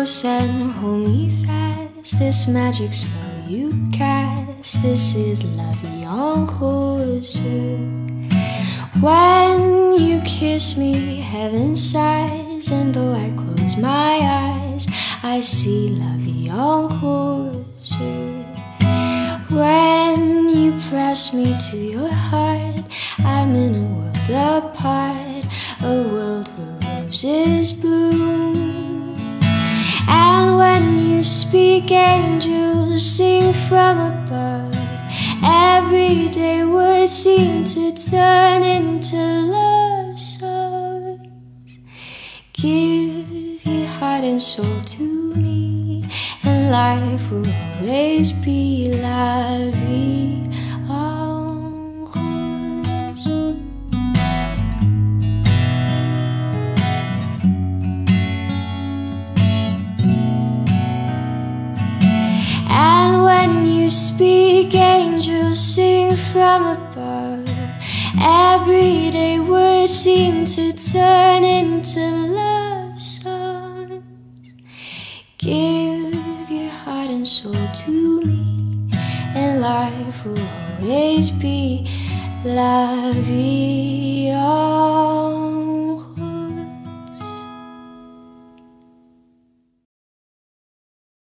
close and hold me fast. This magic spell you cast, this is la vie en rose. When you kiss me, heaven sighs, and though I close my eyes, I see la vie en rose. When you press me to your heart, I'm in a world apart, a world where roses bloom. And when you speak, angels sing from above. Everyday words seem to turn into love songs. Give your heart and soul to me, and life will always be la vie en rose. And when you speak, angels sing from above. Everyday words seem to turn into love songs. Give your heart and soul to me, and life will always be la vie en